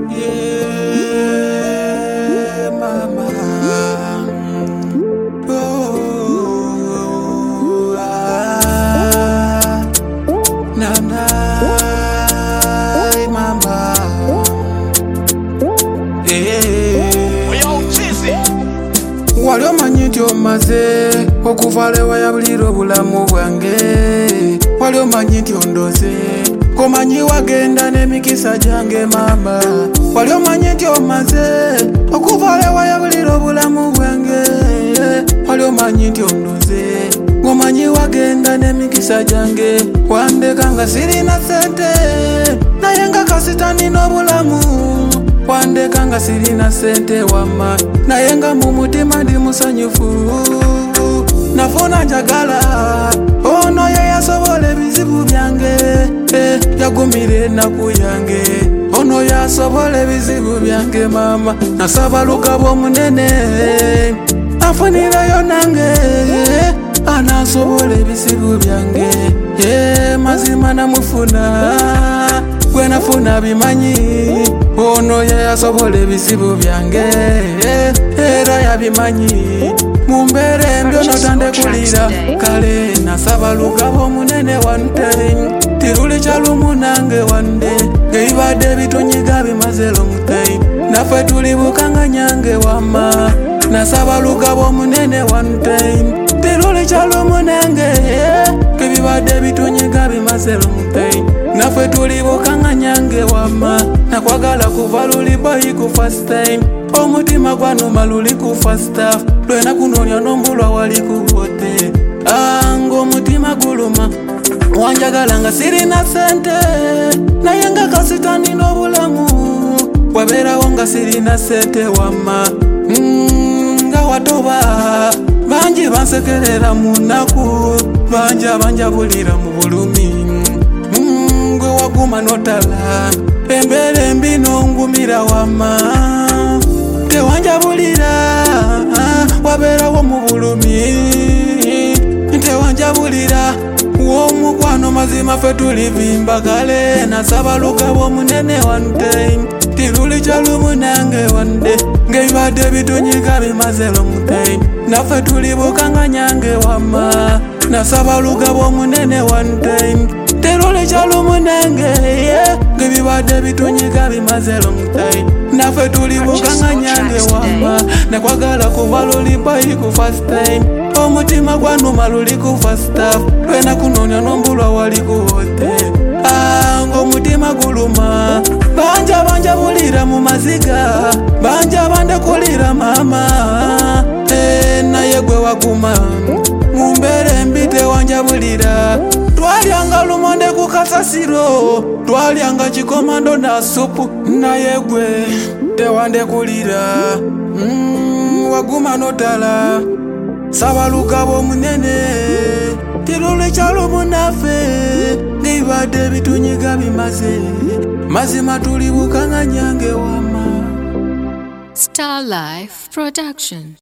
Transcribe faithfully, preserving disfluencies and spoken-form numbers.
Yeah, mama. Oh, ah, na na, mama. Yeah. Wali omanyi nti omaze okuva lewa yabulira obulamu bwange. Wali omanyi nti ondoze komanyi wagenda n'emikisa gyange mama. Wali omanyi nti omaze okuva lewa yabulira obulamu bwange. Wali omanyi nti ondoze komanyi wagenda n'emikisa gyange. Wandeka nga sirina sente naye nga kasitani n'obulamu. Wandeka nga sirina sente wama naye nga mu mutima ndi musanyufu. Nafuna njagala ono ye yasobola ebizibu byange. eh, Yagumira ennaku yange ono yasobola ebizibu byange mama. Nasaba lugabo munene afunirayo nange anasobola ebizibu byange. yeah, mazima namufuna gwe nafuna bimanyi ono ye yasobola ebizibu byange. Era yabimanyi mumbere mbyo notande kulira kale. Nasaba lugabo munene one time tiruli chalumu nange one day. Ngeibadde bitunyiga bimaze long time nafe tuli bukanganyange wama. Nasaba lugabo munene one time tiruli chalumu nange. Ngeibadde bitunyiga bimaze long time nafe tuli bukanganyange wama. Nakwagala kuva luli boy ku first time omutima gwanuma luli ku first half. Lwena kunonya nombulwa wali kubote ango omutima guluma. Wanjagala nga sirina sente naye nga kasitani n'obulamu. Waberawo nga sirina sente wama. mm, nga watoba banji bansekerera munaku banji abanjabulira mu bulumi. mm, gwe waguma notala embera embi nongumira wama. Tewanjabulira waberawo mu bulumi. Tewanjabulira womukwano mazima fe tulivimba kale. Nasaba lugabo munene one time tiruli chalumu nange one day. Ngeibadde bitunyiga bimaze long time nafe tuli bukanganyange wama. Nasaba lugabo munene one time tiruli chalumu nange. Ngeibadde bitunyiga bimaze long time nafe tuli bukanganyange wama. Nakwagala kuva luli boy ku first time omutima gwanuma luli ku first half. Lwena kunonya nombulwa wali kuwote ango omutima guluma. Banja banja bulira mu maziga banja bande kulira mama. e, naye gwe waguma mumbere mbi tewanjabulira. Twalyanga lumonde ku kasasiro twalyanga kikomando na supu naye gwe tewandekulira. mm, waguma notala saba lugabo munene tiruli chalumu nafe. Ngeibadde bitunyiga bimaze mazima tuli bukanganyange wama. Star Life Production.